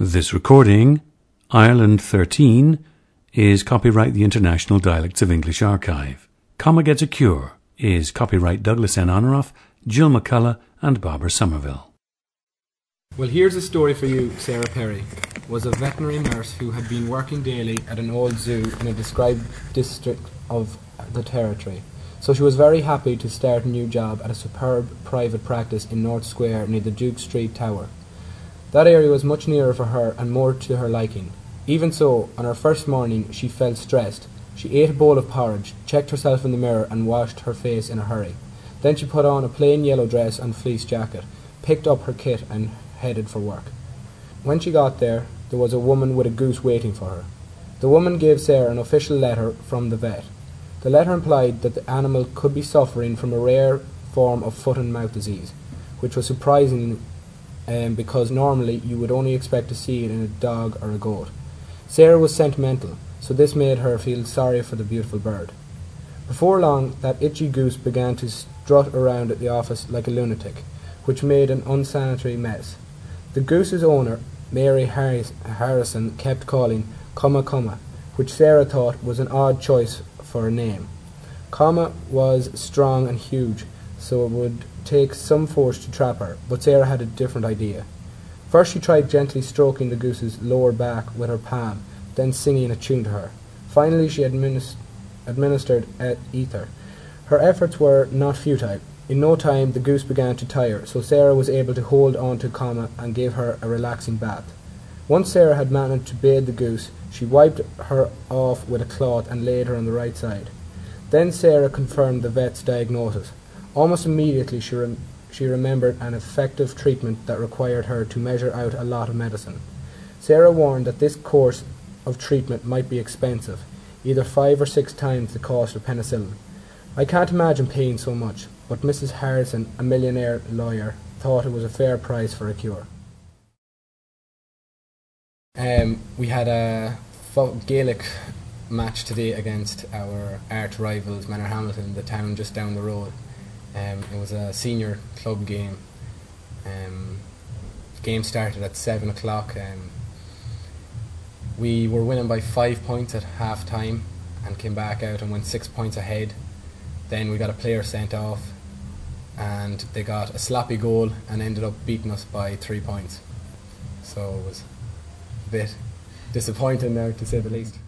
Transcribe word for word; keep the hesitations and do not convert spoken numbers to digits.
This recording, Ireland thirteen, is copyright the International Dialects of English Archive. Comma Gets a Cure is copyright Douglas N. Honorath, Jill McCullough and Barbara Somerville. Well, here's a story for you. Sarah Perry was a veterinary nurse who had been working daily at an old zoo in a described district of the territory. So she was very happy to start a new job at a superb private practice in North Square near the Duke Street Tower. That area was much nearer for her and more to her liking. Even so, on her first morning she felt stressed. She ate a bowl of porridge, checked herself in the mirror and washed her face in a hurry. Then she put on a plain yellow dress and fleece jacket, picked up her kit and headed for work. When she got there, there was a woman with a goose waiting for her. The woman gave Sarah an official letter from the vet. The letter implied that the animal could be suffering from a rare form of foot and mouth disease, which was surprising um, because normally you would only expect to see it in a dog or a goat. Sarah was sentimental, so this made her feel sorry for the beautiful bird. Before long, that itchy goose began to strut around at the office like a lunatic, which made an unsanitary mess. The goose's owner, Mary Harris Harrison, kept calling Comma Comma, which Sarah thought was an odd choice for a name. Comma was strong and huge, so it would take some force to trap her, but Sarah had a different idea. First she tried gently stroking the goose's lower back with her palm, then singing a tune to her. Finally she administ administered ether. Her efforts were not futile. In no time the goose began to tire, so Sarah was able to hold on to Comma and gave her a relaxing bath. Once Sarah had managed to bathe the goose, she wiped her off with a cloth and laid her on the right side. Then Sarah confirmed the vet's diagnosis. Almost immediately she, rem she remembered an effective treatment that required her to measure out a lot of medicine. Sarah warned that this course of treatment might be expensive, either five or six times the cost of penicillin. I can't imagine paying so much, but Missus Harrison, a millionaire lawyer, thought it was a fair price for a cure. Um, we had a Gaelic match today against our arch rivals Manorhamilton, the town just down the road. Um, it was a senior club game. Um, the game started at seven o'clock. Um, we were winning by five points at half time and came back out and went six points ahead. Then we got a player sent off and they got a sloppy goal and ended up beating us by three points. So it was a bit disappointing now, to say the least.